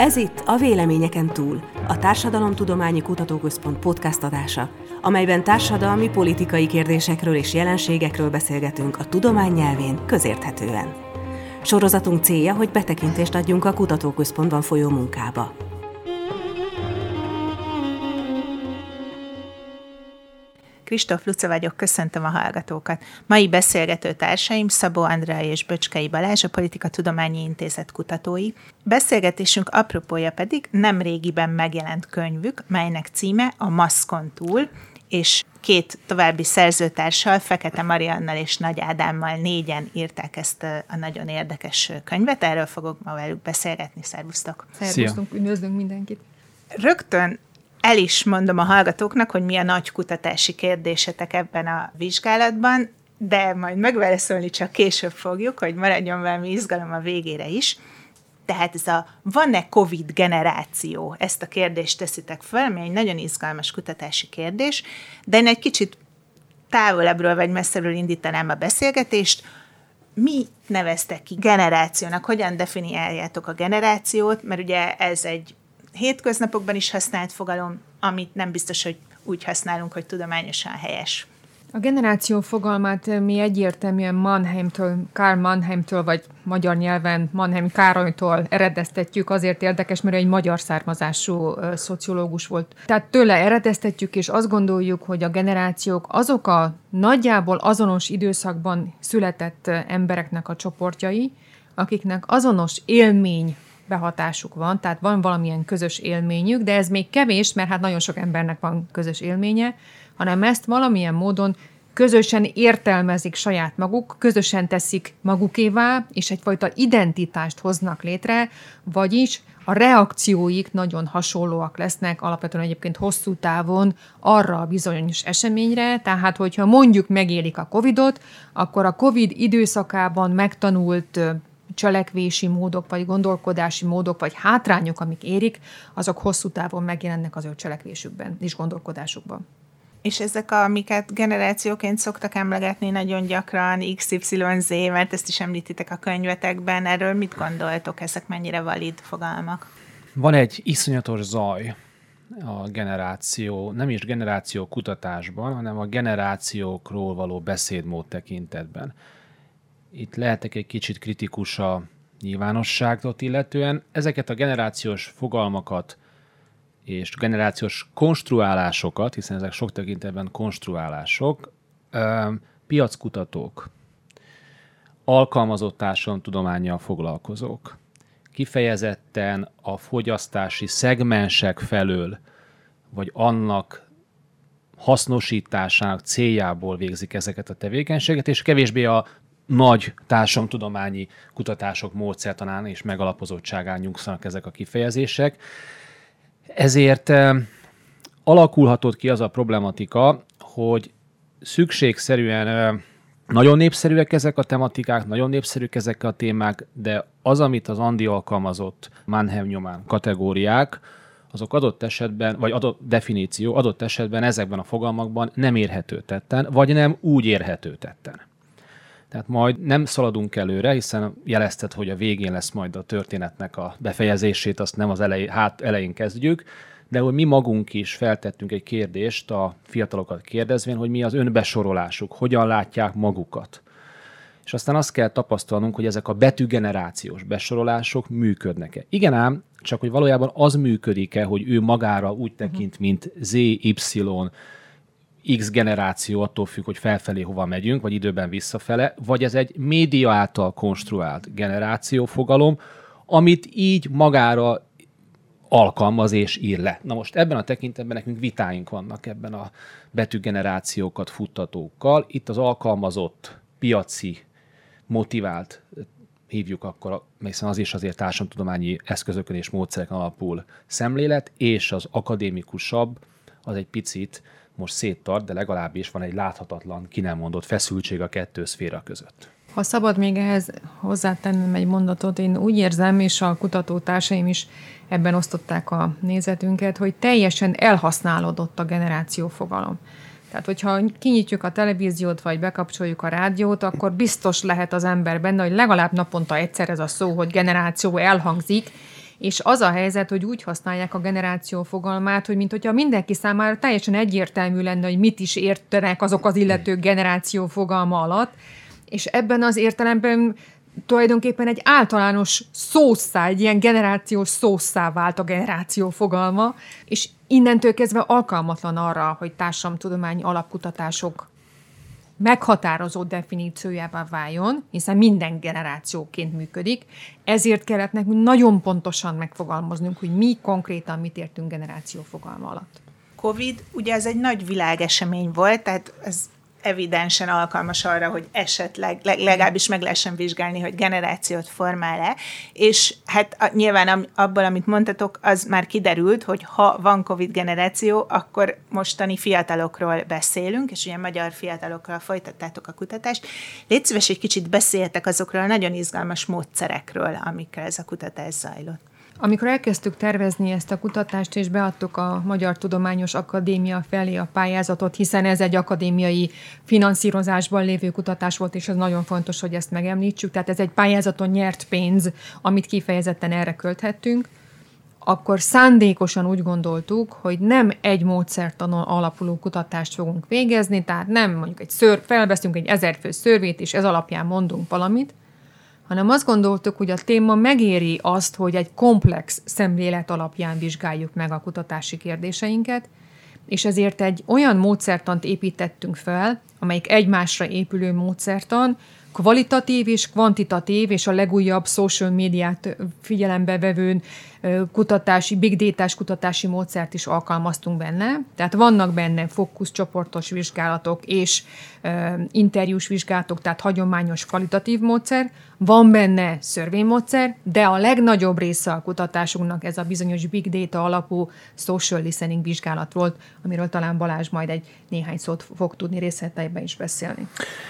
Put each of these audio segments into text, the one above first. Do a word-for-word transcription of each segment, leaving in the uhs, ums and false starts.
Ez itt a Véleményeken túl, a Társadalomtudományi Kutatóközpont podcast adása, amelyben társadalmi, politikai kérdésekről és jelenségekről beszélgetünk a tudomány nyelvén közérthetően. Sorozatunk célja, hogy betekintést adjunk a kutatóközpontban folyó munkába. Kristóf Luca vagyok, köszöntöm a hallgatókat. Mai beszélgető társaim Szabó Andrea és Böcskei Balázs, a Politikatudományi Intézet kutatói. Beszélgetésünk apropója pedig nemrégiben megjelent könyvük, melynek címe A maszkon túl, és két további szerzőtársal, Fekete Mariannal és Nagy Ádámmal négyen írták ezt a nagyon érdekes könyvet. Erről fogok ma velük beszélgetni. Szervusztok! Szervusztunk, üdvözlünk mindenkit! Rögtön el is mondom a hallgatóknak, hogy mi a nagy kutatási kérdésetek ebben a vizsgálatban, de majd megválaszolni csak később fogjuk, hogy maradjon valami izgalom a végére is. Tehát ez a van-e Covid generáció? Ezt a kérdést teszitek fel, ami egy nagyon izgalmas kutatási kérdés, de én egy kicsit távolabbról vagy messzebbről indítanám a beszélgetést. Mi neveztek ki generációnak? Hogyan definiáljátok a generációt? Mert ugye ez egy hétköznapokban is használt fogalom, amit nem biztos, hogy úgy használunk, hogy tudományosan helyes. A generáció fogalmát mi egyértelműen Mannheimtől, Karl Mannheimtől, vagy magyar nyelven Mannheim Károlytól eredeztetjük, azért érdekes, mert egy magyar származású uh, szociológus volt. Tehát tőle eredeztetjük, és azt gondoljuk, hogy a generációk azok a nagyjából azonos időszakban született embereknek a csoportjai, akiknek azonos élmény behatásuk van, tehát van valamilyen közös élményük, de ez még kevés, mert hát nagyon sok embernek van közös élménye, hanem ezt valamilyen módon közösen értelmezik saját maguk, közösen teszik magukévá, és egyfajta identitást hoznak létre, vagyis a reakcióik nagyon hasonlóak lesznek, alapvetően egyébként hosszú távon arra a bizonyos eseményre, tehát hogyha mondjuk megélik a Covidot, akkor a Covid időszakában megtanult cselekvési módok, vagy gondolkodási módok, vagy hátrányok, amik érik, azok hosszú távon megjelennek az ő cselekvésükben és gondolkodásukban. És ezek, amiket generációként szoktak emlegetni nagyon gyakran, iksz ipszilon zé, mert ezt is említitek a könyvetekben, erről mit gondoltok, ezek mennyire valid fogalmak? Van egy iszonyatos zaj a generáció, nem is generáció kutatásban, hanem a generációkról való beszédmód tekintetben. Itt lehetek egy kicsit kritikus a nyilvánosságot illetően. Ezeket a generációs fogalmakat és generációs konstruálásokat, hiszen ezek sok tekintetben konstruálások, piackutatók, alkalmazott társadalomtudománnyal foglalkozók, kifejezetten a fogyasztási szegmensek felől, vagy annak hasznosításának céljából végzik ezeket a tevékenységet, és kevésbé a nagy társadalomtudományi kutatások módszertanán és megalapozottságán nyugszanak ezek a kifejezések. Ezért eh, alakulhatott ki az a problematika, hogy szükségszerűen eh, nagyon népszerűek ezek a tematikák, nagyon népszerűek ezek a témák, de az, amit az Andi alkalmazott Mannheim nyomán kategóriák, azok adott esetben, vagy adott definíció, adott esetben ezekben a fogalmakban nem érhető tetten, vagy nem úgy érhető tetten. Tehát majd nem szaladunk előre, hiszen jelezted, hogy a végén lesz majd a történetnek a befejezését, azt nem az elej, hát elején kezdjük, de hogy mi magunk is feltettünk egy kérdést a fiatalokat kérdezvén, hogy mi az önbesorolásuk, hogyan látják magukat. És aztán azt kell tapasztalnunk, hogy ezek a betűgenerációs besorolások működnek-e. Igen ám, csak hogy valójában az működik-e, hogy ő magára úgy tekint, mint Z, Y, X generáció, attól függ, hogy felfelé hova megyünk, vagy időben visszafele, vagy ez egy média által konstruált generációfogalom, amit így magára alkalmaz és ír le. Na most ebben a tekintetben nekünk vitáink vannak ebben a betűgenerációkat futtatókkal. Itt az alkalmazott, piaci, motivált, hívjuk akkor, hiszen az is azért társadalomtudományi eszközökön és módszereken alapul szemlélet, és az akadémikusabb, az egy picit most széttart, de legalábbis van egy láthatatlan, ki nem mondott feszültség a kettő szféra között. Ha szabad még ehhez hozzátennem egy mondatot, én úgy érzem, és a kutatótársaim is ebben osztották a nézetünket, hogy teljesen elhasználódott a generációfogalom. Tehát, hogyha kinyitjuk a televíziót, vagy bekapcsoljuk a rádiót, akkor biztos lehet az ember benne, hogy legalább naponta egyszer ez a szó, hogy generáció elhangzik, és az a helyzet, hogy úgy használják a generáció fogalmát, hogy mint hogyha mindenki számára teljesen egyértelmű lenne, hogy mit is értenek azok az illetők generáció fogalma alatt, és ebben az értelemben tulajdonképpen egy általános szószá, egy ilyen generációs szószá vált a generáció fogalma, és innentől kezdve alkalmatlan arra, hogy társadalomtudományi alapkutatások meghatározó definíciójává váljon, hiszen minden generációként működik, ezért kellett nekünk nagyon pontosan megfogalmaznunk, hogy mi konkrétan mit értünk generáció fogalma alatt. Covid, ugye ez egy nagy világesemény volt, tehát ez evidensen alkalmas arra, hogy esetleg legalábbis meg lehessen vizsgálni, hogy generációt formál-e, és hát nyilván abból, amit mondtatok, az már kiderült, hogy ha van Covid generáció, akkor mostani fiatalokról beszélünk, és ugye magyar fiatalokról folytattátok a kutatást. Légy szíves, egy kicsit beszéljetek azokról a nagyon izgalmas módszerekről, amikkel ez a kutatás zajlott. Amikor elkezdtük tervezni ezt a kutatást, és beadtuk a Magyar Tudományos Akadémia felé a pályázatot, hiszen ez egy akadémiai finanszírozásban lévő kutatás volt, és az nagyon fontos, hogy ezt megemlítsük. Tehát ez egy pályázaton nyert pénz, amit kifejezetten erre költhettünk, akkor szándékosan úgy gondoltuk, hogy nem egy módszertanon alapuló kutatást fogunk végezni, tehát nem mondjuk egy ször, felveszünk egy ezerfő szörvét, és ez alapján mondunk valamit, hanem azt gondoltuk, hogy a téma megéri azt, hogy egy komplex szemlélet alapján vizsgáljuk meg a kutatási kérdéseinket, és ezért egy olyan módszertant építettünk fel, amelyik egymásra épülő módszertan, kvalitatív és kvantitatív, és a legújabb social médiát figyelembe vevő kutatási, big data-s kutatási módszert is alkalmaztunk benne. Tehát vannak benne fókuszcsoportos vizsgálatok és uh, interjús vizsgálatok, tehát hagyományos kvalitatív módszer. Van benne szörvénymódszer, de a legnagyobb része a kutatásunknak ez a bizonyos big data alapú social listening vizsgálat volt, amiről talán Balázs majd egy néhány szót fog tudni részleteiben is beszélni.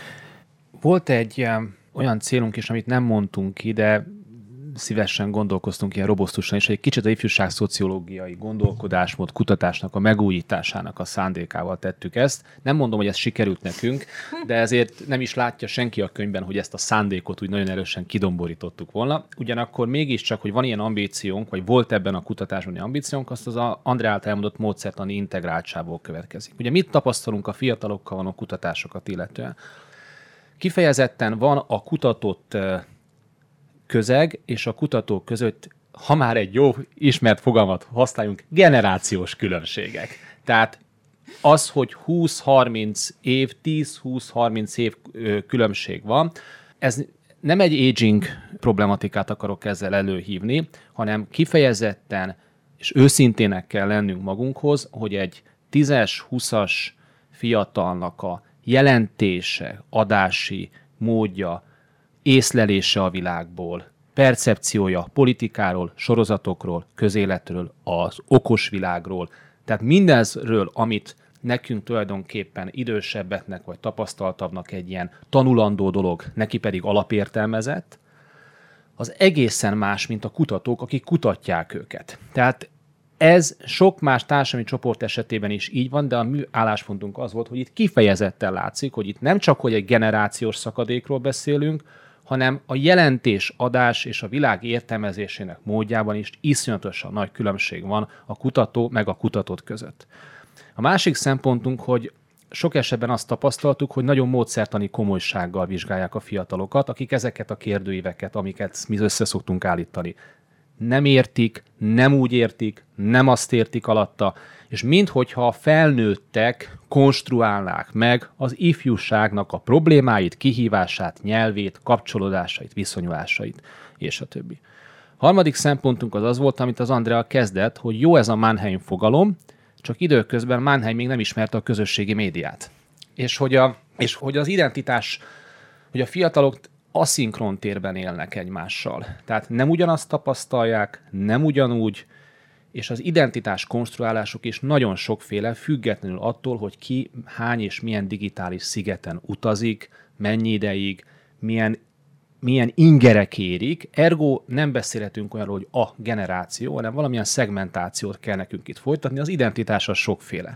Volt egy olyan célunk is, amit nem mondtunk ki, de szívesen gondolkoztunk ilyen robosztusan is, hogy egy kicsit a ifjúság szociológiai gondolkodásmód kutatásnak a megújításának a szándékával tettük ezt. Nem mondom, hogy ez sikerült nekünk, de ezért nem is látja senki a könyvben, hogy ezt a szándékot úgy nagyon erősen kidomborítottuk volna. Ugyanakkor mégiscsak, hogy van ilyen ambíciónk, vagy volt ebben a kutatásban ilyen ambíciónk, azt az a André által elmondott módszertani integráltsából következik. Ugye mit tapasztalunk a fiatalokkal való kutatásokat illetően? Kifejezetten van a kutatott közeg és a kutatók között, ha már egy jó ismert fogalmat használjunk, generációs különbségek. Tehát az, hogy húsz-harminc év, tíz-húsz-harminc év különbség van, ez nem egy aging problematikát akarok ezzel előhívni, hanem kifejezetten és őszintének kell lennünk magunkhoz, hogy egy tízes, húszas fiatalnak a jelentése, adási módja, észlelése a világból, percepciója politikáról, sorozatokról, közéletről, az okos világról. Tehát mindezről, amit nekünk tulajdonképpen idősebbeknek vagy tapasztaltabbnak egy ilyen tanulandó dolog, neki pedig alapértelmezett, az egészen más, mint a kutatók, akik kutatják őket. Tehát ez sok más társadalmi csoport esetében is így van, de a mi álláspontunk az volt, hogy itt kifejezetten látszik, hogy itt nem csak hogy egy generációs szakadékról beszélünk, hanem a jelentés, adás és a világ értelmezésének módjában is iszonyatosan nagy különbség van a kutató meg a kutatott között. A másik szempontunk, hogy sok esetben azt tapasztaltuk, hogy nagyon módszertani komolysággal vizsgálják a fiatalokat, akik ezeket a kérdőíveket, amiket mi össze szoktunk állítani, nem értik, nem úgy értik, nem azt értik alatta, és minthogyha a felnőttek konstruálnák meg az ifjúságnak a problémáit, kihívását, nyelvét, kapcsolódásait, viszonyulásait, és a többi. A harmadik szempontunk az az volt, amit az Andrea kezdett, hogy jó ez a Mannheim fogalom, csak időközben Mannheim még nem ismerte a közösségi médiát. És hogy, a, és hogy az identitás, hogy a fiatalok aszinkron térben élnek egymással. Tehát nem ugyanazt tapasztalják, nem ugyanúgy, és az identitás konstruálások is nagyon sokféle, függetlenül attól, hogy ki hány és milyen digitális szigeten utazik, mennyi ideig, milyen, milyen ingerek érik. Ergo nem beszélhetünk olyanról, hogy a generáció, hanem valamilyen szegmentációt kell nekünk itt folytatni, az identitás az sokféle.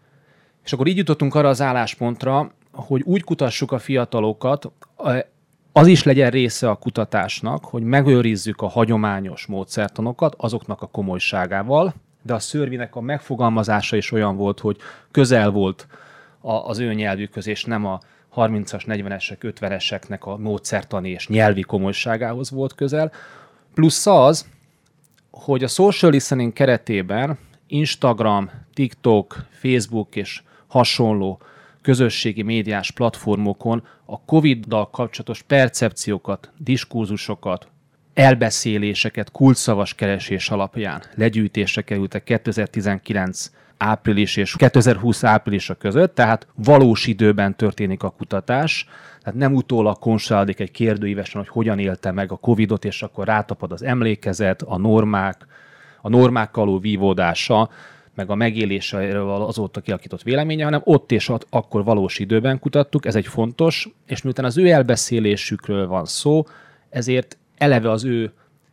És akkor így jutottunk arra az álláspontra, hogy úgy kutassuk a fiatalokat, az is legyen része a kutatásnak, hogy megőrizzük a hagyományos módszertanokat azoknak a komolyságával, de a Surveynek a megfogalmazása is olyan volt, hogy közel volt az ő nyelvükhöz, és nem a harmincas, negyvenesek, ötveneseknek a módszertani és nyelvi komolyságához volt közel. Plusz az, hogy a social listening keretében Instagram, TikTok, Facebook és hasonló közösségi médiás platformokon a Covid-dal kapcsolatos percepciókat, diskurzusokat, elbeszéléseket kulcsszavas keresés alapján legyűjtésre kerültek kétezer-tizenkilenc április és kétezer-húsz áprilisa között, tehát valós időben történik a kutatás, tehát nem utólag konstruálódik egy kérdőívesen, hogy hogyan élte meg a Covidot, és akkor rátapad az emlékezet, a normák, a normákkal való vívódása, meg a megéléséről azóta kialakított véleménye, hanem ott és ott akkor valós időben kutattuk, ez egy fontos, és miután az ő elbeszélésükről van szó, ezért eleve az ő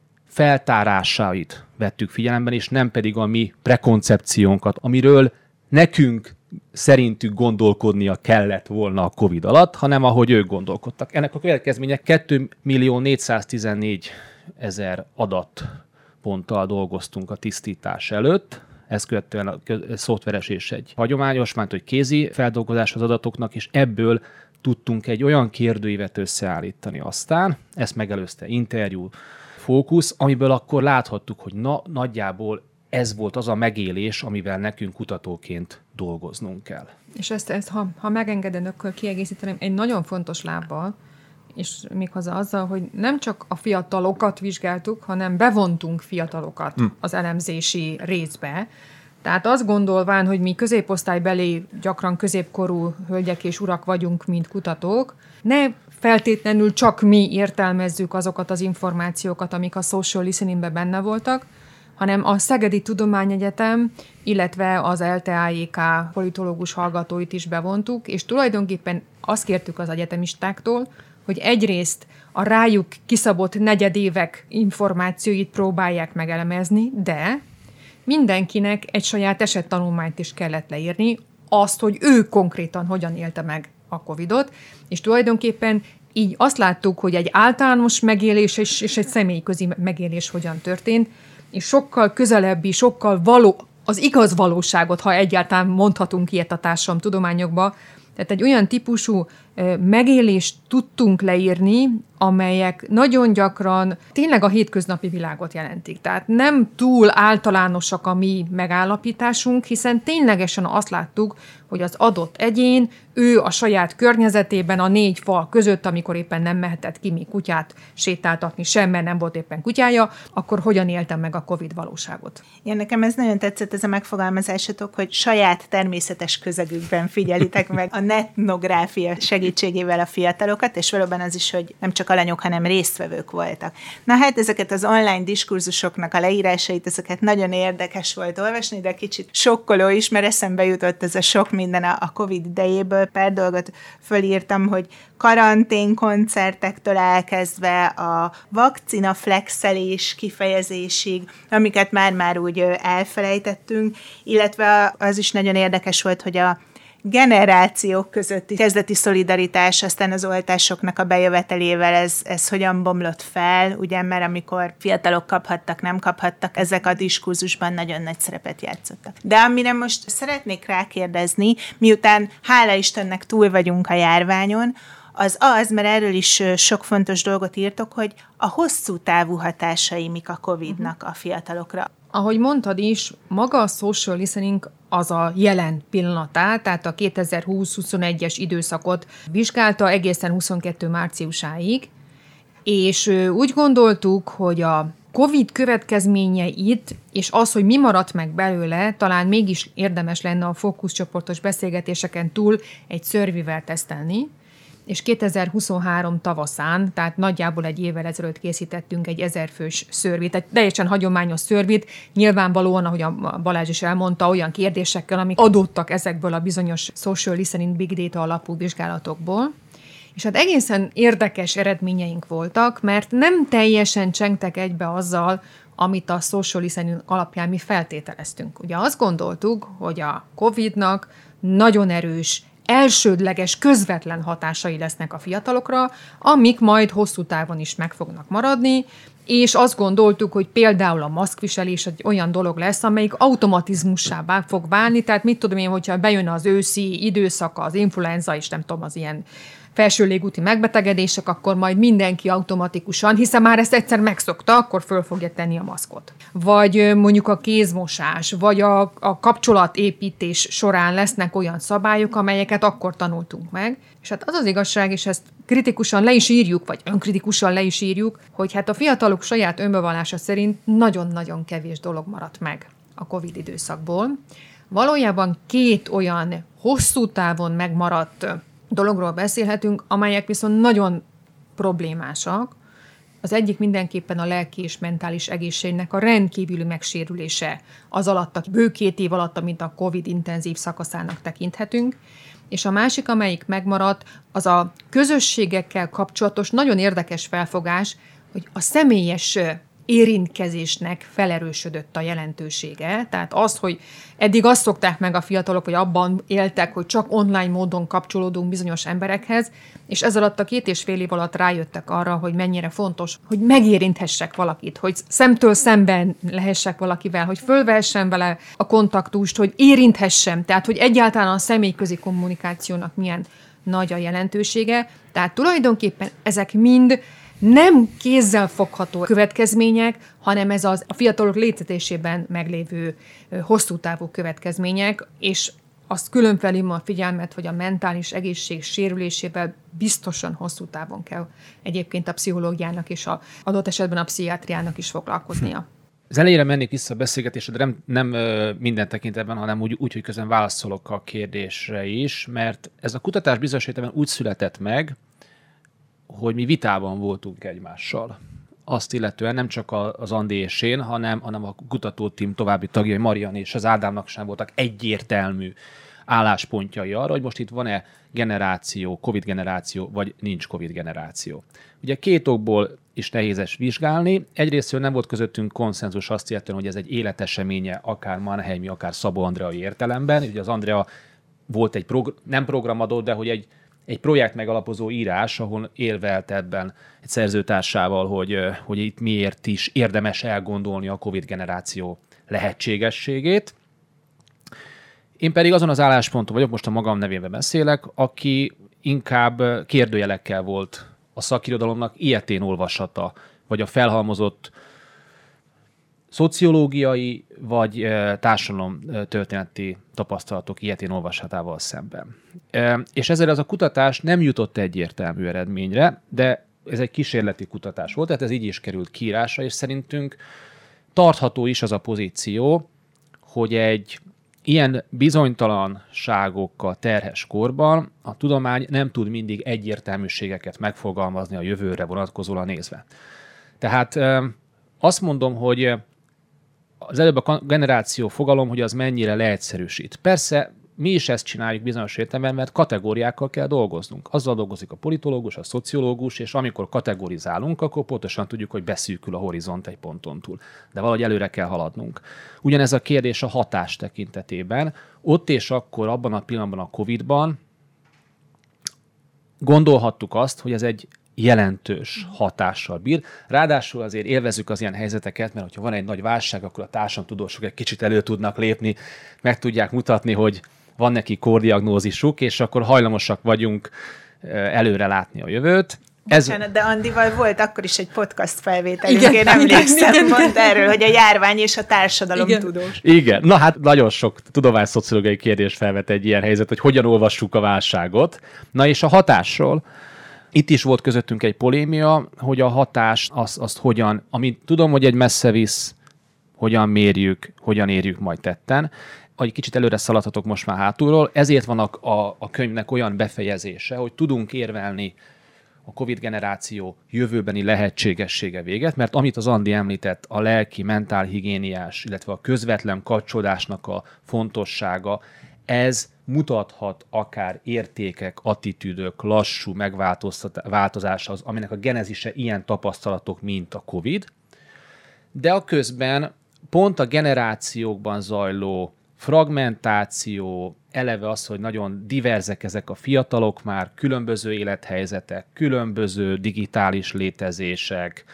feltárásait vettük figyelemben, és nem pedig a mi prekoncepciónkat, amiről nekünk szerintük gondolkodnia kellett volna a Covid alatt, hanem ahogy ők gondolkodtak. Ennek a következménye két millió négyszáztizennégy ezer adatponttal dolgoztunk a tisztítás előtt. Ez követően a szoftveres és egy hagyományos, mert hogy kézi feldolgozás az adatoknak, és ebből tudtunk egy olyan kérdőívet összeállítani aztán, ezt megelőzte interjú, fókusz, amiből akkor láthattuk, hogy na, nagyjából ez volt az a megélés, amivel nekünk kutatóként dolgoznunk kell. És ezt, ezt ha, ha megengedem, akkor kiegészíteném egy nagyon fontos lábbal, és méghozzá azzal, hogy nem csak a fiatalokat vizsgáltuk, hanem bevontunk fiatalokat hm. az elemzési részbe. Tehát azt gondolván, hogy mi középosztálybeli, gyakran középkorú hölgyek és urak vagyunk, mint kutatók, ne feltétlenül csak mi értelmezzük azokat az információkat, amik a social listeningben benne voltak, hanem a Szegedi Tudományegyetem, illetve az el té á jé ká politológus hallgatóit is bevontuk, és tulajdonképpen azt kértük az egyetemistáktól, hogy egyrészt a rájuk kiszabott negyedévek információit próbálják megelemezni, de mindenkinek egy saját esettanulmányt is kellett leírni, azt, hogy ő konkrétan hogyan élte meg a Covidot, és tulajdonképpen így azt láttuk, hogy egy általános megélés és, és egy személyközi megélés hogyan történt, és sokkal közelebbi, sokkal való, az igaz valóságot, ha egyáltalán mondhatunk ilyet a társadalomtudományokba, tehát egy olyan típusú megélést tudtunk leírni, amelyek nagyon gyakran tényleg a hétköznapi világot jelentik. Tehát nem túl általánosak a mi megállapításunk, hiszen ténylegesen azt láttuk, hogy az adott egyén, ő a saját környezetében a négy fal között, amikor éppen nem mehetett ki még kutyát sétáltatni sem, mert nem volt éppen kutyája, akkor hogyan éltem meg a Covid valóságot. Ja, nekem ez nagyon tetszett, ez a megfogalmazásatok, hogy saját természetes közegükben figyelitek meg a netnográfia segítségével a fiatalokat, és valóban az is, hogy nem csak alanyok, hanem résztvevők voltak. Na hát ezeket az online diskurzusoknak a leírásait, ezeket nagyon érdekes volt olvasni, de kicsit sokkoló is, mert eszembe jutott ez a sok minden a Covid idejéből. Pár dolgot fölírtam, hogy karanténkoncertektől elkezdve a vakcina flexelés kifejezésig, amiket már-már úgy elfelejtettünk, illetve az is nagyon érdekes volt, hogy a generációk közötti kezdeti szolidaritás, aztán az oltásoknak a bejövetelével ez, ez hogyan bomlott fel, ugye, mert amikor fiatalok kaphattak, nem kaphattak, ezek a diskurzusban nagyon nagy szerepet játszottak. De amire most szeretnék rákérdezni, miután hála Istennek túl vagyunk a járványon, az az, mert erről is sok fontos dolgot írtok, hogy a hosszú távú hatásai mik a Covidnak a fiatalokra. Ahogy mondtad is, maga a social listening az a jelen pillanatát, tehát a kétezer-húsz-huszonegyes időszakot vizsgálta egészen huszonkettő márciusáig, és úgy gondoltuk, hogy a Covid következményeit, és az, hogy mi maradt meg belőle, talán mégis érdemes lenne a fókuszcsoportos beszélgetéseken túl egy survey-vel tesztelni, és kétezer-huszonhárom tavaszán, tehát nagyjából egy évvel ezelőtt készítettünk egy ezerfős szörvét, tehát teljesen hagyományos szörvét, nyilvánvalóan, ahogy a Balázs is elmondta, olyan kérdésekkel, amik adottak ezekből a bizonyos social listening big data alapú vizsgálatokból. És hát egészen érdekes eredményeink voltak, mert nem teljesen csengtek egybe azzal, amit a social listening alapján mi feltételeztünk. Ugye azt gondoltuk, hogy a Covidnak nagyon erős elsődleges, közvetlen hatásai lesznek a fiatalokra, amik majd hosszú távon is meg fognak maradni, és azt gondoltuk, hogy például a maszkviselés egy olyan dolog lesz, amelyik automatizmussá fog válni, tehát mit tudom én, hogyha bejön az őszi időszaka, az influenza, és nem tudom, az ilyen felső légúti megbetegedések, akkor majd mindenki automatikusan, hiszen már ezt egyszer megszokta, akkor föl fogja tenni a maszkot. Vagy mondjuk a kézmosás, vagy a, a kapcsolatépítés során lesznek olyan szabályok, amelyeket akkor tanultunk meg. És hát az az igazság, és ezt kritikusan le is írjuk, vagy önkritikusan le is írjuk, hogy hát a fiatalok saját önbevallása szerint nagyon-nagyon kevés dolog maradt meg a Covid időszakból. Valójában két olyan hosszú távon megmaradt dologról beszélhetünk, amelyek viszont nagyon problémásak. Az egyik mindenképpen a lelki és mentális egészségnek a rendkívüli megsérülése az alatt, a bő két év alatt, amit a Covid intenzív szakaszának tekinthetünk, és a másik, amelyik megmaradt, az a közösségekkel kapcsolatos nagyon érdekes felfogás, hogy a személyes érintkezésnek felerősödött a jelentősége. Tehát az, hogy eddig azt szokták meg a fiatalok, hogy abban éltek, hogy csak online módon kapcsolódunk bizonyos emberekhez, és ez alatt a két és fél év alatt rájöttek arra, hogy mennyire fontos, hogy megérinthessek valakit, hogy szemtől szemben lehessek valakivel, hogy fölvehessen vele a kontaktust, hogy érinthessem, tehát hogy egyáltalán a személyközi kommunikációnak milyen nagy a jelentősége. Tehát tulajdonképpen ezek mind nem kézzel fogható következmények, hanem ez az a fiatalok létezésében meglévő hosszú távú következmények, és azt külön felhívom a figyelmet, hogy a mentális egészség sérülésével biztosan hosszú távon kell egyébként a pszichológiának és a adott esetben a pszichiátriának is foglalkoznia. Az elejére mennék vissza a beszélgetésre, de nem, nem minden tekintetben, hanem úgy, úgy, hogy közben válaszolok a kérdésre is, mert ez a kutatás bizonyos értelemben úgy született meg, hogy mi vitában voltunk egymással. Azt illetően nem csak az Andi és én, hanem, hanem a kutatótím további tagjai, Marian és az Ádámnak sem voltak egyértelmű álláspontjai arra, hogy most itt van-e generáció, Covid generáció, vagy nincs Covid generáció. Ugye két okból is nehézes vizsgálni. Egyrésztről nem volt közöttünk konszenzus azt illetően, hogy ez egy életeseménye, akár Mannheimi, akár Szabó Andrea értelemben. Ugye az Andrea volt egy progr- nem programadó, de hogy egy egy projekt megalapozó írás, ahol élvelt ebben egy szerzőtársával, hogy, hogy itt miért is érdemes elgondolni a Covid generáció lehetségességét. Én pedig azon az állásponton vagyok, most a magam nevében beszélek, aki inkább kérdőjelekkel volt a szakirodalomnak ilyetén olvasata, vagy a felhalmozott szociológiai vagy társadalomtörténeti tapasztalatok ilyetén olvasatával szemben. És ezzel az a kutatás nem jutott egyértelmű eredményre, de ez egy kísérleti kutatás volt, tehát ez így is került kiírásra, és szerintünk tartható is az a pozíció, hogy egy ilyen bizonytalanságokkal terhes korban a tudomány nem tud mindig egyértelműségeket megfogalmazni a jövőre vonatkozóan nézve. Tehát azt mondom, hogy az előbb a generáció fogalom, hogy az mennyire leegyszerűsít. Persze mi is ezt csináljuk bizonyos értelemben, mert kategóriákkal kell dolgoznunk. Azzal dolgozik a politológus, a szociológus, és amikor kategorizálunk, akkor pontosan tudjuk, hogy beszűkül a horizont egy ponton túl. De valahogy előre kell haladnunk. Ugyanez a kérdés a hatás tekintetében. Ott és akkor abban a pillanatban a Covidban gondolhattuk azt, hogy ez egy jelentős hatással bír. Ráadásul azért élvezzük az ilyen helyzeteket, mert hogyha van egy nagy válság, akkor a társadalomtudósok egy kicsit elő tudnak lépni, meg tudják mutatni, hogy van neki kórdiagnózisuk, és akkor hajlamosak vagyunk előre látni a jövőt. Ez... Bocsánat, de Andival volt akkor is egy podcast felvételünk, én emlékszem, mondd erről, hogy a járvány és a társadalom igen. tudós. Igen, na hát nagyon sok tudományszociológiai kérdés felvet egy ilyen helyzet, hogy hogyan olvassuk a válságot. Na és a hatásról. Itt is volt közöttünk egy polémia, hogy a hatást azt, azt hogyan, amit tudom, hogy egy messze visz, hogyan mérjük, hogyan érjük majd tetten. Egy kicsit előre szaladhatok most már hátulról, ezért van a, a, a könyvnek olyan befejezése, hogy tudunk érvelni a Covid generáció jövőbeni lehetségessége véget, mert amit az Andi említett, a lelki, mentálhigiéniás, illetve a közvetlen kapcsolódásnak a fontossága, ez mutathat akár értékek, attitűdök, lassú megváltozása, az, aminek a genezise ilyen tapasztalatok, mint a Covid, de a közben pont a generációkban zajló fragmentáció, eleve az, hogy nagyon diverzek ezek a fiatalok már, különböző élethelyzetek, különböző digitális létezések,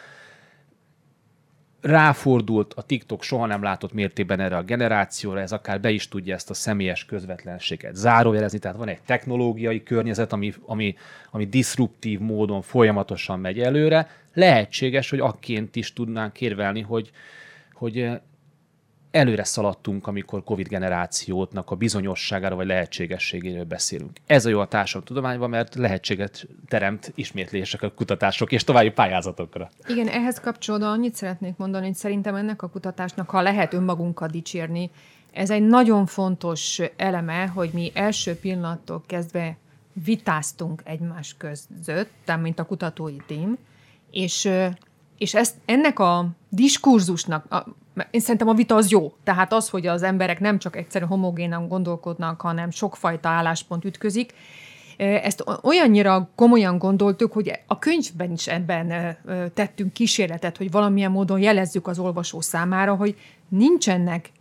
ráfordult a TikTok soha nem látott mértékben erre a generációra, ez akár be is tudja ezt a személyes közvetlenséget zárójelezni, tehát van egy technológiai környezet, ami, ami, ami diszruptív módon folyamatosan megy előre. Lehetséges, hogy akként is tudnánk érvelni, hogy, hogy előre szaladtunk, amikor Covid generációtnak a bizonyosságára vagy lehetségességéről beszélünk. Ez a jó a társadalomtudományban, mert lehetséget teremt ismétlések a kutatások és további pályázatokra. Igen, ehhez kapcsolódóan annyit szeretnék mondani, hogy szerintem ennek a kutatásnak, ha lehet önmagunkat dicsérni, ez egy nagyon fontos eleme, hogy mi első pillanattól kezdve vitáztunk egymás között, tehát mint a kutatói tím, és, és ezt, ennek a diskurzusnak, a, én szerintem a vita az jó. Tehát az, hogy az emberek nem csak egyszerűen homogénan gondolkodnak, hanem sokfajta álláspont ütközik. Ezt olyannyira komolyan gondoltuk, hogy a könyvben is ebben tettünk kísérletet, hogy valamilyen módon jelezzük az olvasó számára, hogy nincsenek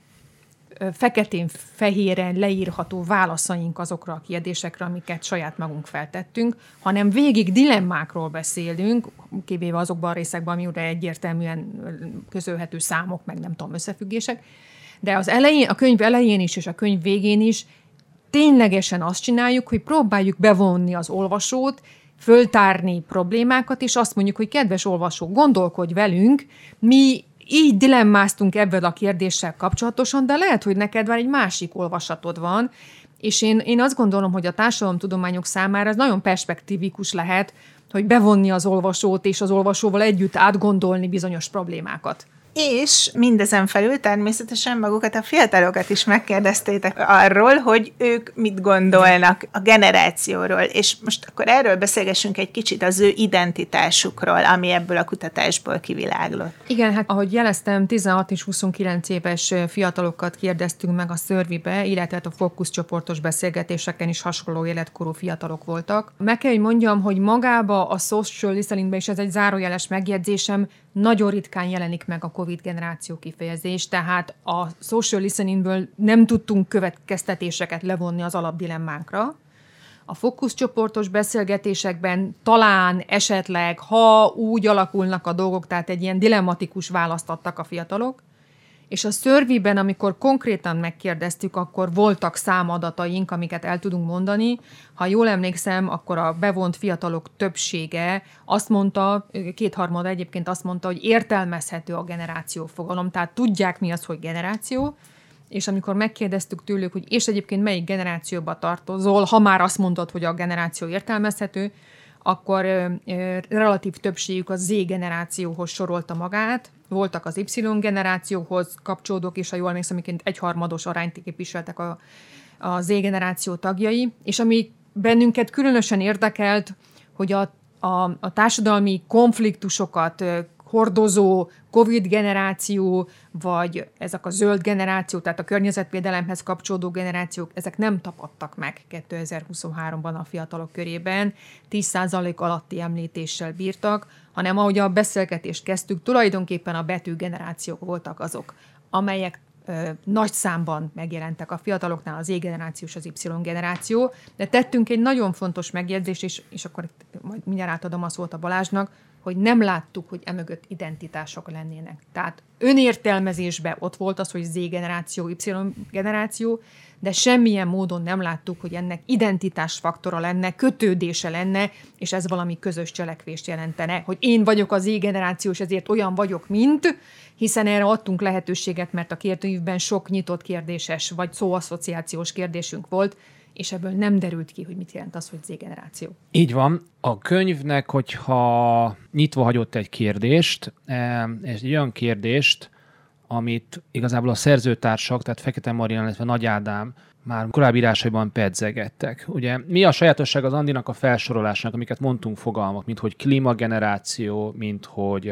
feketén-fehéren leírható válaszaink azokra a kérdésekre, amiket saját magunk feltettünk, hanem végig dilemmákról beszélünk, kivéve azokban a részekben, amire egyértelműen közölhető számok, meg nem tudom, összefüggések. De az elején, a könyv elején is és a könyv végén is ténylegesen azt csináljuk, hogy próbáljuk bevonni az olvasót, föltárni problémákat, és azt mondjuk, hogy kedves olvasó, gondolkodj velünk, mi így dilemmáztunk ebben a kérdéssel kapcsolatosan, de lehet, hogy neked már egy másik olvasatod van, és én, én azt gondolom, hogy a társadalomtudományok számára ez nagyon perspektívikus lehet, hogy bevonni az olvasót, és az olvasóval együtt átgondolni bizonyos problémákat. És mindezen felül természetesen magukat a fiatalokat is megkérdeztétek arról, hogy ők mit gondolnak a generációról, és most akkor erről beszélgessünk egy kicsit az ő identitásukról, ami ebből a kutatásból kiviláglott. Igen, hát ahogy jeleztem, tizenhat és huszonkilenc éves fiatalokat kérdeztünk meg a Surveybe, illetve a fókuszcsoportos beszélgetéseken is hasonló életkorú fiatalok voltak. Meg kell, hogy mondjam, hogy magába a social listeningben, és ez egy zárójeles megjegyzésem, nagyon ritkán jelenik meg a Covid generáció kifejezés, tehát a social listeningből nem tudtunk következtetéseket levonni az alapdilemmánkra. A fókuszcsoportos beszélgetésekben talán, esetleg, ha úgy alakulnak a dolgok, tehát egy ilyen dilemmatikus választ adtak a fiatalok, és a Surveyben, amikor konkrétan megkérdeztük, akkor voltak számadataink, amiket el tudunk mondani. Ha jól emlékszem, akkor a bevont fiatalok többsége azt mondta, kétharmada egyébként azt mondta, hogy értelmezhető a generáció fogalom, tehát tudják mi az, hogy generáció, és amikor megkérdeztük tőlük, hogy és egyébként melyik generációba tartozol, ha már azt mondod, hogy a generáció értelmezhető, akkor ö, ö, relatív többségük a Z-generációhoz sorolta magát, voltak az Y-generációhoz kapcsolódók, és ha jól emlékszem, amiként egyharmados arányt képviseltek a, a Z-generáció tagjai, és ami bennünket különösen érdekelt, hogy a, a, a társadalmi konfliktusokat hordozó Covid generáció, vagy ezek a zöld generáció, tehát a környezetvédelemhez kapcsolódó generációk, ezek nem tapadtak meg kétezer-huszonháromban a fiatalok körében, tíz százalék alatti említéssel bírtak, hanem ahogy a beszélgetést kezdtük, tulajdonképpen a betű generációk voltak azok, amelyek ö, nagy számban megjelentek a fiataloknál, az Z-generáció és az Y-generáció, de tettünk egy nagyon fontos megjegyzést, és, és akkor majd mindjárt átadom a szót a Balázsnak, hogy nem láttuk, hogy emögött identitások lennének. Tehát önértelmezésben ott volt az, hogy Z-generáció, Y-generáció, de semmilyen módon nem láttuk, hogy ennek identitásfaktora lenne, kötődése lenne, és ez valami közös cselekvést jelentene, hogy én vagyok az Z-generáció, és ezért olyan vagyok, mint, hiszen erre adtunk lehetőséget, mert a kérdőívben sok nyitott kérdéses, vagy szóasszociációs kérdésünk volt, és ebből nem derült ki, hogy mit jelent az, hogy Z-generáció. Így van. A könyvnek, hogyha nyitva hagyott egy kérdést, egy olyan kérdést, amit igazából a szerzőtársak, tehát Fekete Marian, illetve Nagy Ádám már korábbi írásaiban pedzegettek. Ugye mi a sajátosság az Andinak a felsorolásnak, amiket mondtunk fogalmak, mint hogy klímageneráció, mint hogy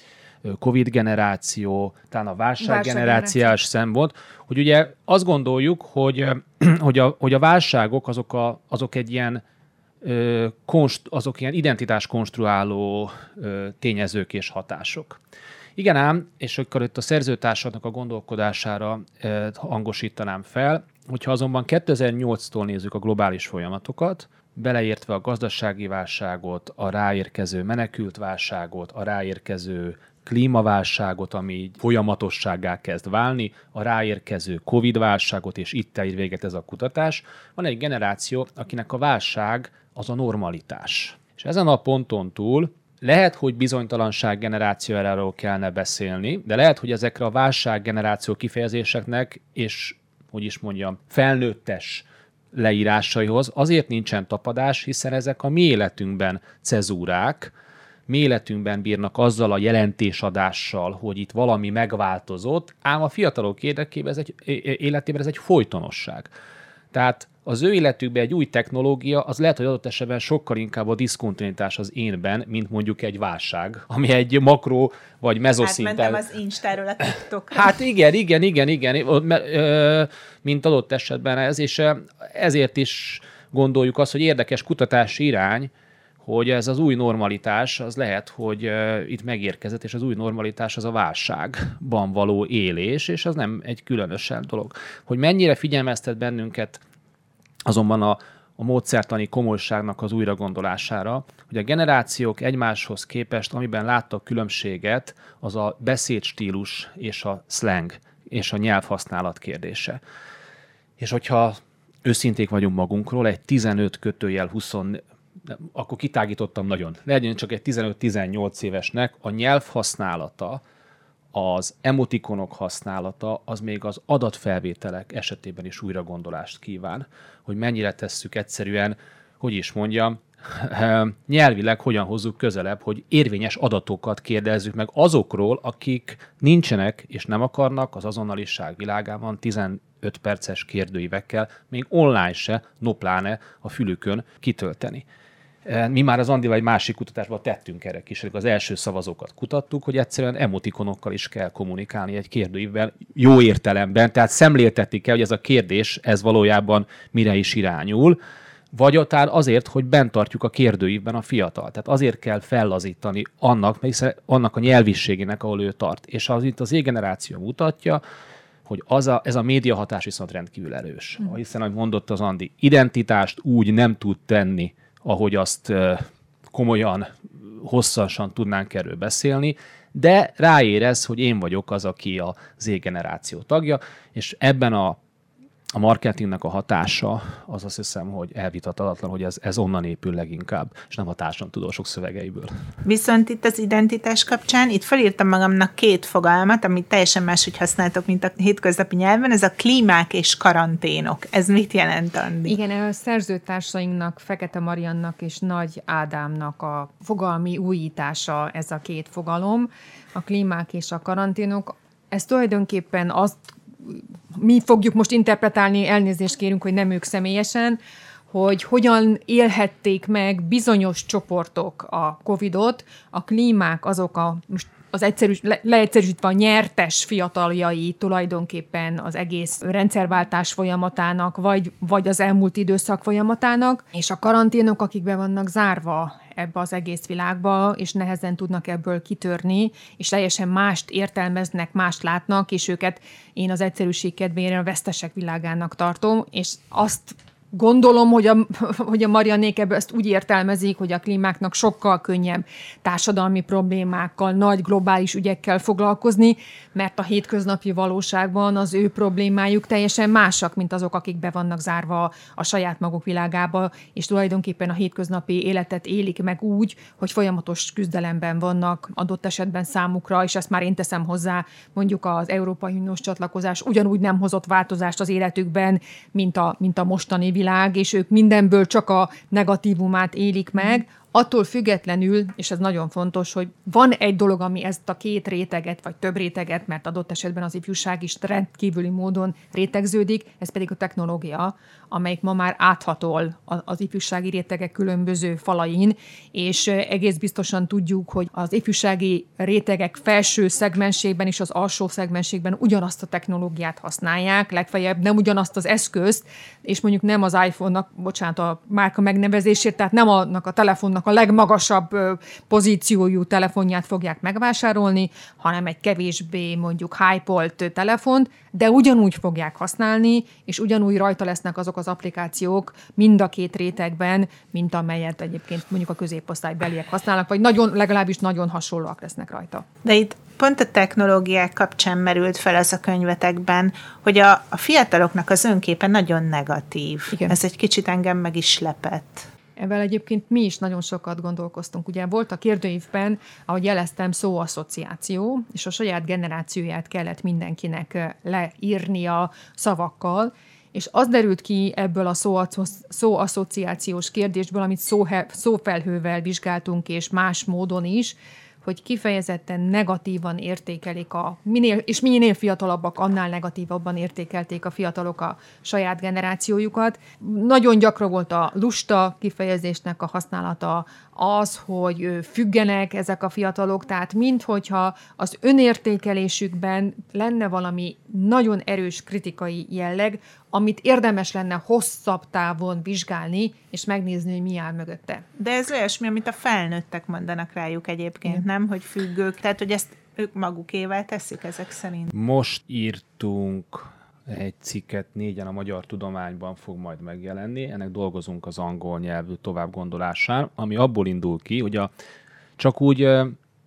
Covid generáció, talán a válsággenerációs szempont, hogy ugye azt gondoljuk, hogy, hogy, a, hogy a válságok azok, a, azok egy ilyen konst, azok ilyen identitás konstruáló tényezők és hatások. Igen ám, és akkor itt a szerzőtársaknak a gondolkodására hangosítanám fel, Hogyha azonban kétezer-nyolctól nézzük a globális folyamatokat, beleértve a gazdasági válságot, a ráérkező menekültválságot, a ráérkező klímaválságot, ami így folyamatossággá kezd válni, a ráérkező Covid-válságot, és itt ér véget ez a kutatás, van egy generáció, akinek a válság az a normalitás. És ezen a ponton túl lehet, hogy bizonytalanság generációjáról kellene beszélni, de lehet, hogy ezekre a válsággeneráció kifejezéseknek, és hogy is mondjam, felnőttes leírásaihoz azért nincsen tapadás, hiszen ezek a mi életünkben cezúrák, mi életünkben bírnak azzal a jelentésadással, hogy itt valami megváltozott, ám a fiatalok érdekében ez egy, életében ez egy folytonosság. Tehát az ő életükben egy új technológia, az lehet, hogy adott esetben sokkal inkább a diszkontinuitás az énben, mint mondjuk egy válság, ami egy makro vagy mezoszinten. Átmentem az Instáról a TikTokra. Hát igen, igen, igen, igen, mint adott esetben ez, és ezért is gondoljuk azt, hogy érdekes kutatási irány, hogy ez az új normalitás, az lehet, hogy uh, itt megérkezett, és az új normalitás az a válságban való élés, és az nem egy különösen dolog. Hogy mennyire figyelmeztet bennünket azonban a, a módszertani komolyságnak az újragondolására, hogy a generációk egymáshoz képest, amiben láttak különbséget, az a beszédstílus és a slang és a nyelvhasználat kérdése. És hogyha őszinték vagyunk magunkról, egy tizenöt kötőjel húsz, akkor kitágítottam nagyon. Legyen csak egy tizenöt-tizennyolc évesnek a nyelvhasználata, az emotikonok használata, az még az adatfelvételek esetében is újragondolást kíván, hogy mennyire tesszük egyszerűen, hogy is mondjam, nyelvileg hogyan hozzuk közelebb, hogy érvényes adatokat kérdezzük meg azokról, akik nincsenek és nem akarnak az azonnaliság világában tizenöt perces kérdőívekkel, még online se, no pláne a fülükön kitölteni. Mi már az Andival egy másik kutatásban tettünk erre kísérletet. Az első szavazókat kutattuk, hogy egyszerűen emotikonokkal is kell kommunikálni egy kérdőívvel, jó értelemben, tehát szemléltetni kell, hogy ez a kérdés, ez valójában mire is irányul, vagy akár azért, hogy bent tartjuk a kérdőívben a fiatal. Tehát azért kell fellazítani annak, annak a nyelviségének, ahol ő tart. És az itt az Z-generáció mutatja, hogy az a, ez a médiahatás viszont rendkívül erős. Mm. Hiszen, ahogy mondott az Andi, identitást úgy nem tud tenni, ahogy azt komolyan, hosszasan tudnánk erről beszélni, de ráérez, hogy én vagyok az, aki a Z-generáció tagja, és ebben a, a marketingnek a hatása, az azt hiszem, hogy elvitathatatlan, hogy ez, ez onnan épül leginkább, és nem a társadalomtudósok szövegeiből. Viszont itt az identitás kapcsán, itt felírtam magamnak két fogalmat, amit teljesen máshogy használtok, mint a hétköznapi nyelven, ez a klímák és karanténok. Ez mit jelent, Andi? Igen, a szerzőtársainknak, Fekete Mariannak és Nagy Ádámnak a fogalmi újítása ez a két fogalom, a klímák és a karanténok. Ez tulajdonképpen azt mi fogjuk most interpretálni, elnézést kérünk, hogy nem ők személyesen, hogy hogyan élhették meg bizonyos csoportok a Covidot, a klímák azok a, most az egyszerűs, le, leegyszerűsítve a nyertes fiataljai tulajdonképpen az egész rendszerváltás folyamatának, vagy, vagy az elmúlt időszak folyamatának, és a karanténok, akik be vannak zárva ebbe az egész világba, és nehezen tudnak ebből kitörni, és teljesen mást értelmeznek, mást látnak, és őket én az egyszerűség kedvére a vesztesek világának tartom, és azt gondolom, hogy a, hogy a Mariannék ebből ezt úgy értelmezik, hogy a klímáknak sokkal könnyebb társadalmi problémákkal, nagy globális ügyekkel foglalkozni, mert a hétköznapi valóságban az ő problémájuk teljesen másak, mint azok, akik be vannak zárva a saját maguk világába, és tulajdonképpen a hétköznapi életet élik meg úgy, hogy folyamatos küzdelemben vannak adott esetben számukra, és ezt már én teszem hozzá, mondjuk az Európai Uniós csatlakozás ugyanúgy nem hozott változást az életükben, mint a, mint a mostani világ, és ők mindenből csak a negatívumát élik meg, attól függetlenül, és ez nagyon fontos, hogy van egy dolog, ami ezt a két réteget, vagy több réteget, mert adott esetben az ifjúság is rendkívüli módon rétegződik, ez pedig a technológia, amelyik ma már áthatol az ifjúsági rétegek különböző falain, és egész biztosan tudjuk, hogy az ifjúsági rétegek felső szegmensében és az alsó szegmensében ugyanazt a technológiát használják, legfeljebb nem ugyanazt az eszközt, és mondjuk nem az iPhone-nak, bocsánat, a márka megnevezésért, tehát nem annak a telefonnak a legmagasabb pozíciójú telefonját fogják megvásárolni, hanem egy kevésbé mondjuk hype-olt telefont, de ugyanúgy fogják használni, és ugyanúgy rajta lesznek azok az applikációk mind a két rétegben, mint amelyet egyébként mondjuk a középosztálybeliek használnak, vagy nagyon, legalábbis nagyon hasonlóak lesznek rajta. De itt pont a technológiák kapcsán merült fel az a könyvetekben, hogy a, a fiataloknak az önképe nagyon negatív. Igen. Ez egy kicsit engem meg is lepett. Ezzel egyébként mi is nagyon sokat gondolkoztunk. Ugye volt a kérdőívben, ahogy jeleztem, szóasszociáció, és a saját generációját kellett mindenkinek leírnia szavakkal, és az derült ki ebből a szóasszociációs kérdésből, amit szóhe, szófelhővel vizsgáltunk, és más módon is, hogy kifejezetten negatívan értékelik a, minél, és minél fiatalabbak, annál negatívabban értékelték a fiatalok a saját generációjukat. Nagyon gyakran volt a lusta kifejezésnek a használata, az, hogy függenek ezek a fiatalok, tehát minthogyha az önértékelésükben lenne valami nagyon erős kritikai jelleg, amit érdemes lenne hosszabb távon vizsgálni, és megnézni, hogy mi áll mögötte. De ez olyasmi, amit a felnőttek mondanak rájuk egyébként, igen. Nem? Hogy függők, tehát hogy ezt ők magukével teszik ezek szerint. Most írtunk egy cikket, négyen a Magyar Tudományban fog majd megjelenni, ennek dolgozunk az angol nyelvű továbbgondolásán, ami abból indul ki, hogy a, csak úgy uh,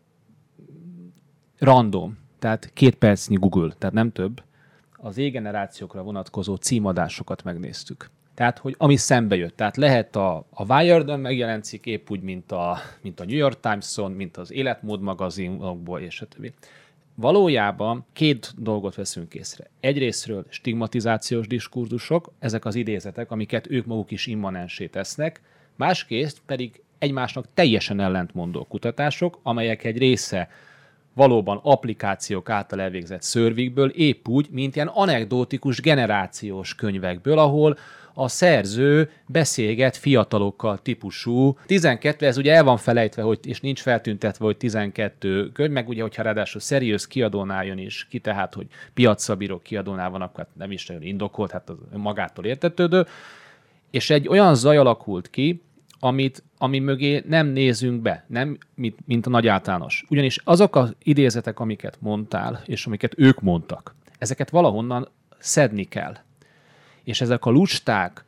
random, tehát két percnyi Google, tehát nem több, az Z-generációkra vonatkozó címadásokat megnéztük. Tehát, hogy ami szembe jött. Tehát lehet a, a Wired-ön megjelent cikk, épp úgy, mint a, mint a New York Times-on, mint az Életmód magazinokból, és a többi. Valójában két dolgot veszünk észre. Egyrészről stigmatizációs diskurzusok, ezek az idézetek, amiket ők maguk is immanensé tesznek, másrészt pedig egymásnak teljesen ellentmondó kutatások, amelyek egy része valóban applikációk által elvégzett szörvikből, épp úgy, mint ilyen anekdotikus generációs könyvekből, ahol a szerző beszélget fiatalokkal típusú. tizenkettő, ez ugye el van felejtve, hogy, és nincs feltüntetve, hogy tizenkettő könyv, meg ugye, hogyha ráadásul serious kiadónál jön is ki, tehát, hogy piacra bíró kiadónál van, akkor nem is nagyon indokolt, hát az magától értetődő. És egy olyan zaj alakult ki, amit, ami mögé nem nézünk be, nem mint, mint a nagy általános. Ugyanis azok az idézetek, amiket mondtál, és amiket ők mondtak, ezeket valahonnan szedni kell. És ezek a lusták,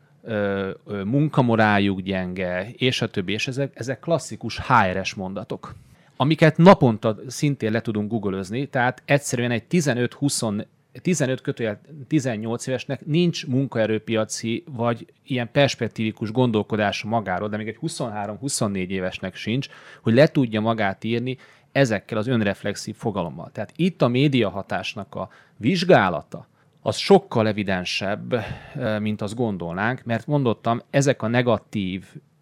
munkamoráljuk gyenge, és a többi, és ezek, ezek klasszikus há er es mondatok, amiket naponta szintén le tudunk googleözni, tehát egyszerűen egy tizenöt-húsz tizenöt kötőjel tizennyolc évesnek nincs munkaerőpiaci vagy ilyen perspektívikus gondolkodása magáról, de még egy huszonhárom-huszonnégy évesnek sincs, hogy le tudja magát írni ezekkel az önreflexív fogalommal. Tehát itt a médiahatásnak a vizsgálata az sokkal evidensebb, mint azt gondolnánk, mert mondottam, ezek a negatív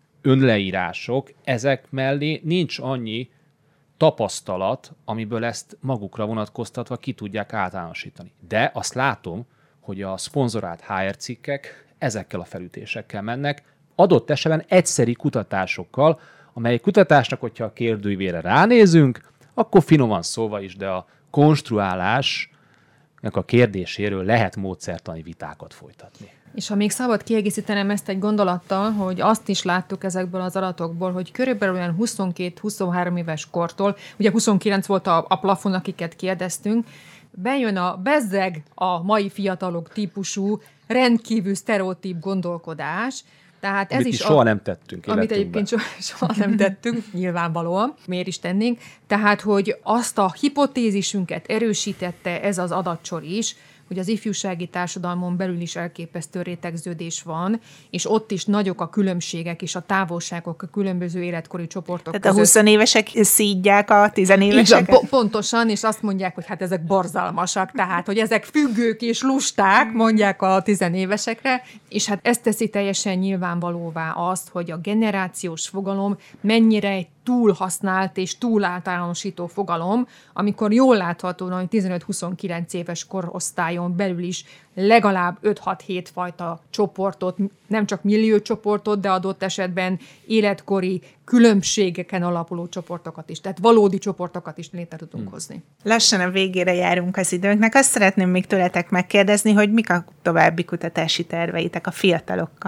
önleírások, ezek mellé nincs annyi tapasztalat, amiből ezt magukra vonatkoztatva ki tudják általánosítani. De azt látom, hogy a szponzorált há er cikkek ezekkel a felütésekkel mennek, adott esetben egyszeri kutatásokkal, amely kutatásnak, hogyha a kérdőívére ránézünk, akkor finoman szóval is, de a konstruálásnak a kérdéséről lehet módszertani vitákat folytatni. És ha még szabad kiegészítenem ezt egy gondolattal, hogy azt is láttuk ezekből az adatokból, hogy körülbelül olyan huszonkettő-huszonhárom éves kortól, ugye huszonkilenc volt a, a plafon, akiket kérdeztünk, bejön a bezzeg a mai fiatalok típusú, rendkívül sztereotíp gondolkodás. Tehát ez amit is soha a, nem tettünk. Amit egyébként soha, soha nem tettünk, nyilvánvalóan. Miért is tennénk? Tehát, hogy azt a hipotézisünket erősítette ez az adatsor is, hogy az ifjúsági társadalmon belül is elképesztő rétegződés van, és ott is nagyok a különbségek és a távolságok a különböző életkori csoportok Tehát között. a huszonévesek szídják a tizenéveseket? Igen, po- pontosan, és azt mondják, hogy hát ezek borzalmasak, tehát, hogy ezek függők és lusták, mondják a tizenévesekre, és hát ez teszi teljesen nyilvánvalóvá azt, hogy a generációs fogalom mennyire egy túl használt és túl általánosító fogalom, amikor jól látható, hogy tizenöt-huszonkilenc éves korosztályon belül is legalább öt-hat-hét fajta csoportot, nem csak milliócsoportot, de adott esetben életkori különbségeken alapuló csoportokat is, tehát valódi csoportokat is létre tudunk hmm. hozni. Lassan a végére járunk az időnknek. Azt szeretném még tőletek megkérdezni, hogy mik a további kutatási terveitek a fiatalokkal?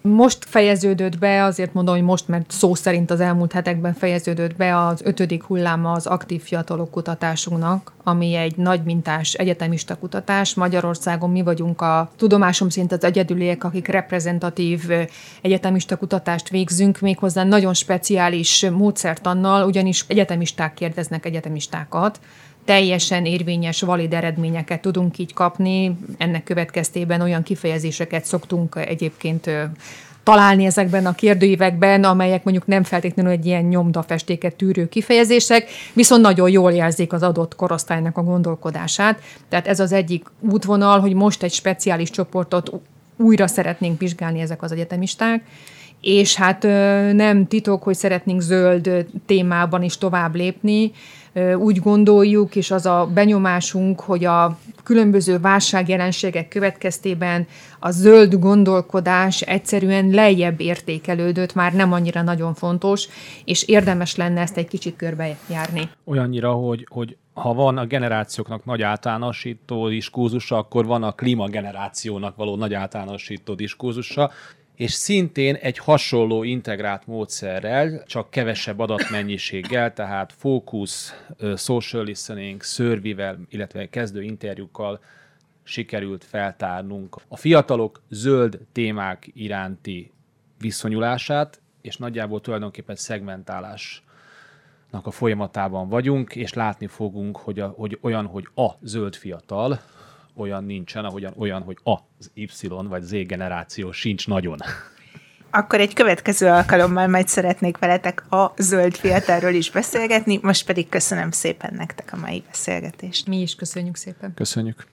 Most fejeződött be, azért mondom, hogy most, mert szó szerint az elmúlt hetekben fejeződött be az ötödik hulláma az aktív fiatalok kutatásunknak, ami egy nagymintás egyetemista kutatás. Magyarországon mi vagyunk a tudomásom szerint az egyedüliek, akik reprezentatív egyetemista kutatást végzünk, méghozzá nagyon speciális módszertannal, ugyanis egyetemisták kérdeznek egyetemistákat, teljesen érvényes, valid eredményeket tudunk így kapni. Ennek következtében olyan kifejezéseket szoktunk egyébként találni ezekben a kérdőívekben, amelyek mondjuk nem feltétlenül egy ilyen nyomdafestéket tűrő kifejezések, viszont nagyon jól jelzik az adott korosztálynak a gondolkodását. Tehát ez az egyik útvonal, hogy most egy speciális csoportot újra szeretnénk vizsgálni ezek az egyetemisták, és hát nem titok, hogy szeretnénk zöld témában is tovább lépni. Úgy gondoljuk, és az a benyomásunk, hogy a különböző válságjelenségek következtében a zöld gondolkodás egyszerűen lejjebb értékelődött, már nem annyira nagyon fontos, és érdemes lenne ezt egy kicsit körbejárni. Olyannyira, hogy, hogy ha van a generációknak nagy általánosító diskurzusa, akkor van a klímagenerációnak való nagy általánosító diskurzusa, és szintén egy hasonló integrált módszerrel, csak kevesebb adatmennyiséggel, tehát fókusz, social listening, survey-vel, illetve kezdő interjúkkal sikerült feltárnunk a fiatalok zöld témák iránti viszonyulását, és nagyjából tulajdonképpen szegmentálásnak a folyamatában vagyunk, és látni fogunk, hogy, a, hogy olyan, hogy a zöld fiatal, olyan nincsen, ahogyan olyan, hogy az Y vagy Z generáció sincs nagyon. Akkor egy következő alkalommal majd szeretnék veletek a zöld fiatalról is beszélgetni, most pedig köszönöm szépen nektek a mai beszélgetést. Mi is köszönjük szépen. Köszönjük.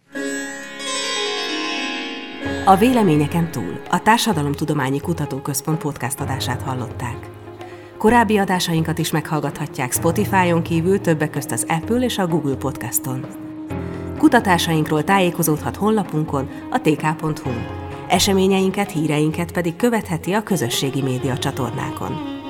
A Véleményeken túl a Társadalomtudományi Kutatóközpont podcast adását hallották. Korábbi adásainkat is meghallgathatják Spotify-on kívül, többek közt az Apple és a Google Podcaston. Kutatásainkról tájékozódhat honlapunkon, a té ká pont hu-n. Eseményeinket, híreinket pedig követheti a közösségi média csatornákon.